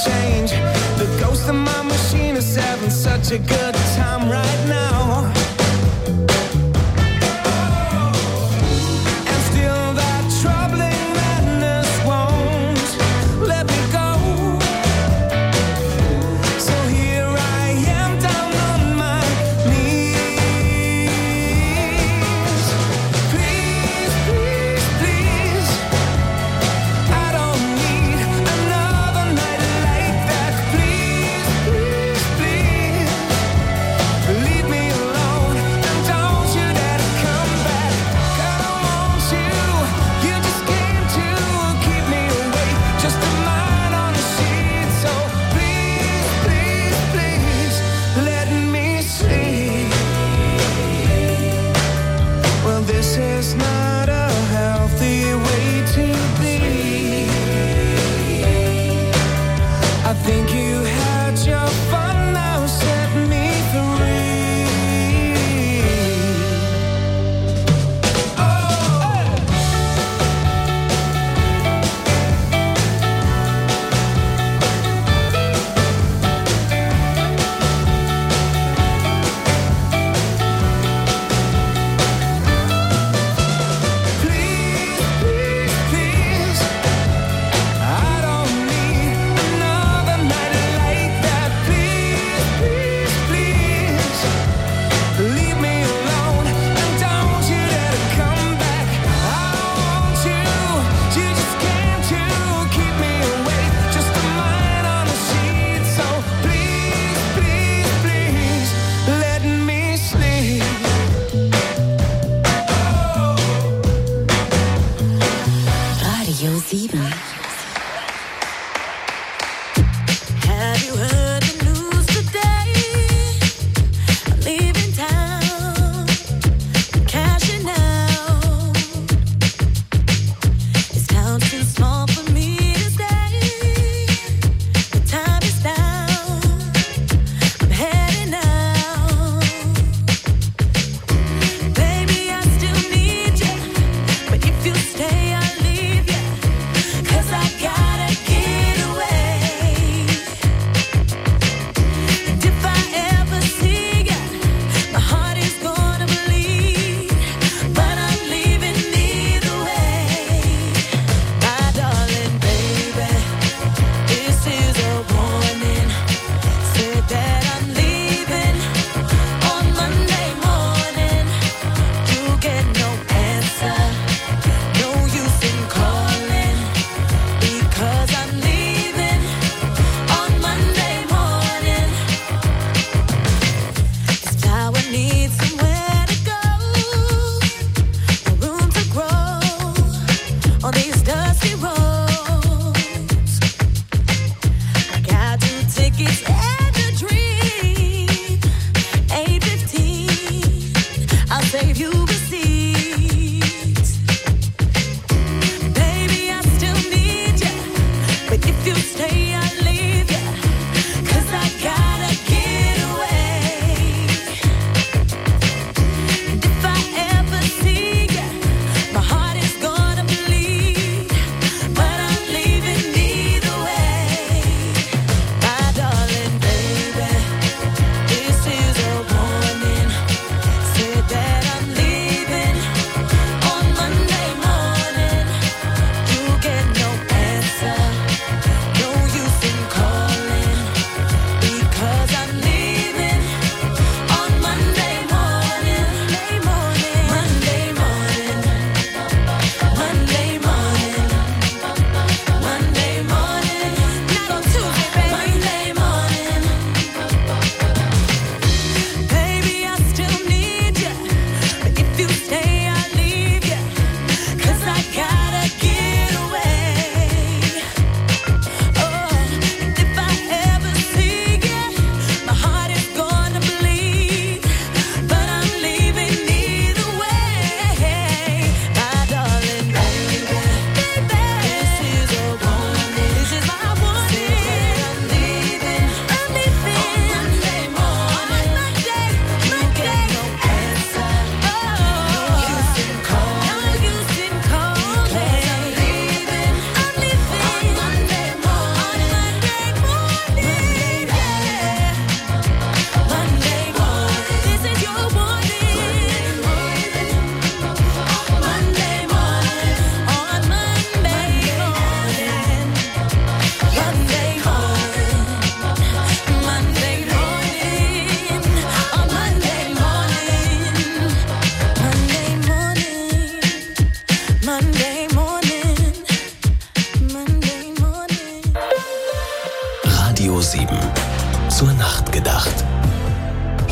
change. The ghost of my machine is having such a good time right now. And still that troubling madness won't let me go. So here I am down on my knees. Please, please, please, I don't need another night like that. Please, please, please, leave me alone.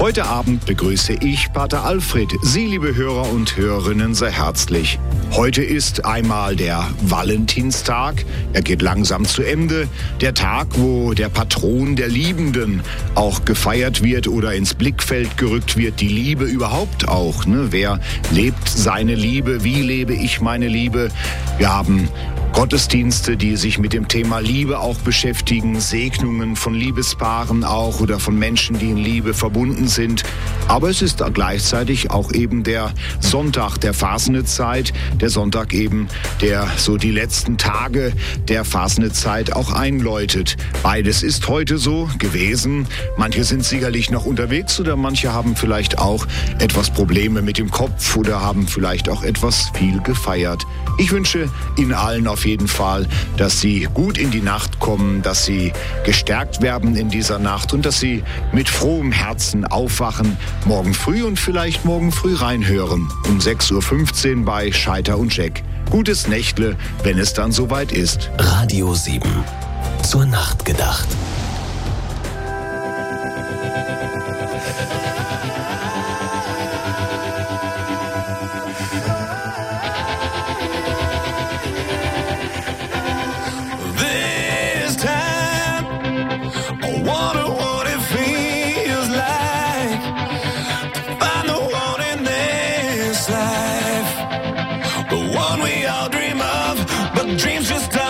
Heute Abend begrüße ich Pater Alfred, Sie, liebe Hörer und Hörerinnen, sehr herzlich. Heute ist einmal der Valentinstag. Er geht langsam zu Ende. Der Tag, wo der Patron der Liebenden auch gefeiert wird oder ins Blickfeld gerückt wird. Die Liebe überhaupt auch. Ne? Wer lebt seine Liebe? Wie lebe ich meine Liebe? Wir haben Gottesdienste, die sich mit dem Thema Liebe auch beschäftigen, Segnungen von Liebespaaren auch oder von Menschen, die in Liebe verbunden sind. Aber es ist gleichzeitig auch eben der Sonntag der Fasnezeit, der Sonntag eben, der so die letzten Tage der Fasnezeit auch einläutet. Beides ist heute so gewesen. Manche sind sicherlich noch unterwegs oder manche haben vielleicht auch etwas Probleme mit dem Kopf oder haben vielleicht auch etwas viel gefeiert. Ich wünsche Ihnen allen auf jeden Fall, dass Sie gut in die Nacht kommen, dass Sie gestärkt werden in dieser Nacht und dass Sie mit frohem Herzen aufwachen, morgen früh und vielleicht morgen früh reinhören, um 6.15 Uhr bei Scheiter und Jack. Gutes Nächtle, wenn es dann soweit ist. Radio 7. Zur Nacht gedacht. Dreams just die.